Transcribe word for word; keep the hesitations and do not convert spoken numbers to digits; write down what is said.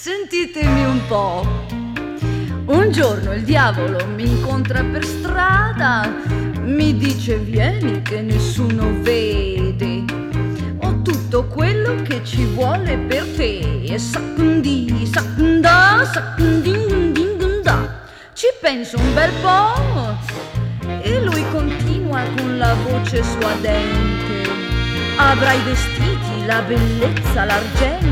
Sentitemi un po'. Un giorno il diavolo mi incontra per strada, mi dice vieni che nessuno vede, ho tutto quello che ci vuole per te. E saccundi, saccunda, saccundingundingunda. Ci penso un bel po' e lui continua con la voce suadente: avrai i vestiti, la bellezza, l'argento,